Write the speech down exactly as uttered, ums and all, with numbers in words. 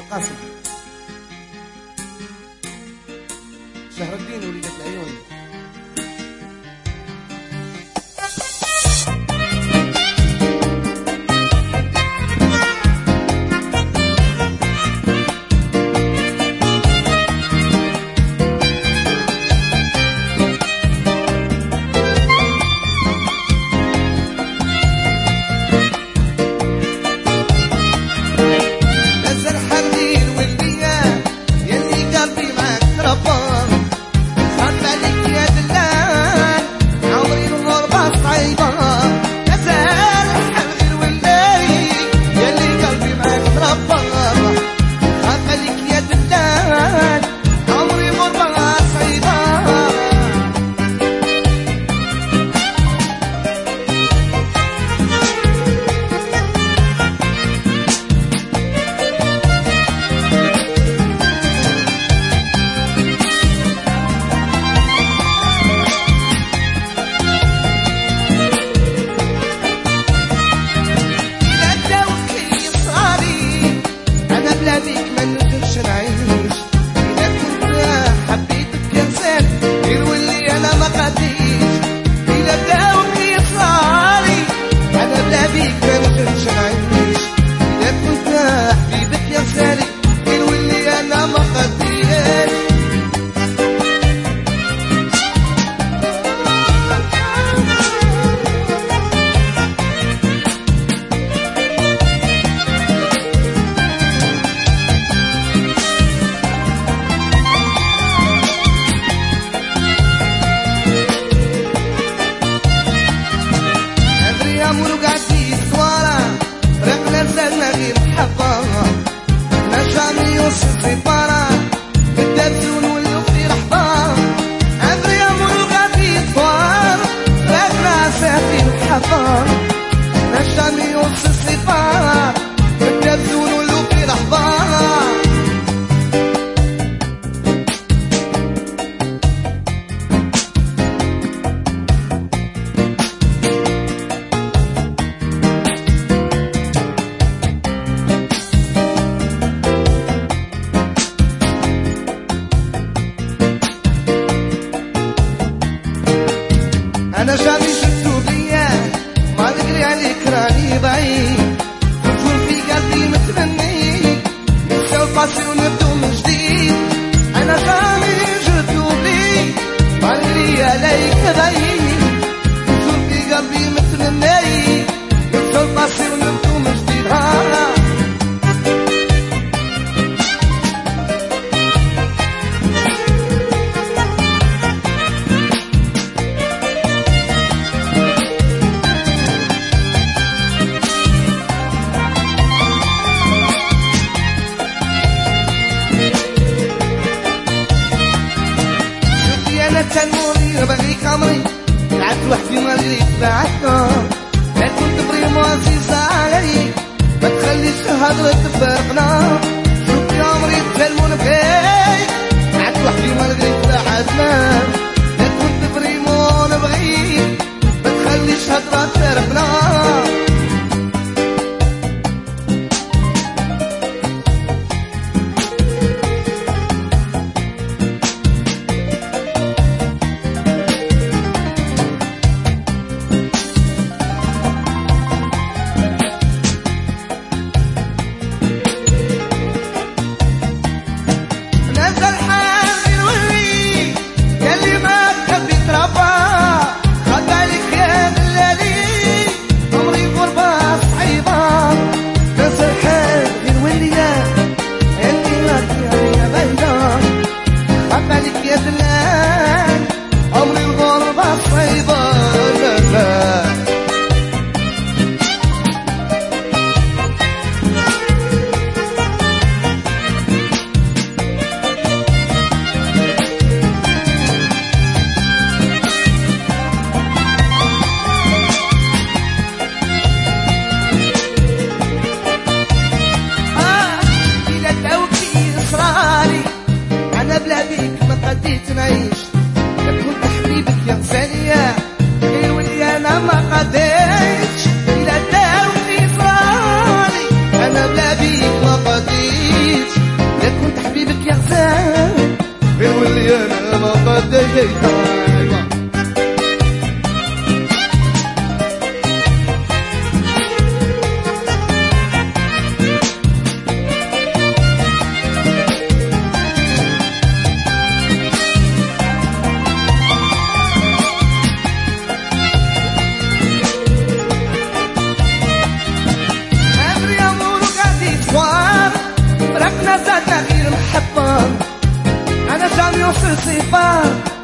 القاسم شهر الدين وليدة العيون. أنا جاني شفتو بيا ما ندري عليك راني بعيد تكون في قلبي متمني ننسى الباسي ونبدو من جديد. أنا جاني شفتو بي ما ندري عليك بعيد تكون في قلبي متمني ننسى الباسي ونبدو من جديد. ها تنوري بغيك عمري قعدت وحدي ما دريت بعدنا لا كنت بريمو عزيزة علي ما تخليش هضرة تفارقنا. شوفي عمري تسلمون بغيك قعدت وحدي ما دريت بعدنا لا كنت بريمو نبغيك ما تخليش هضرة تفارقنا. on se sépare.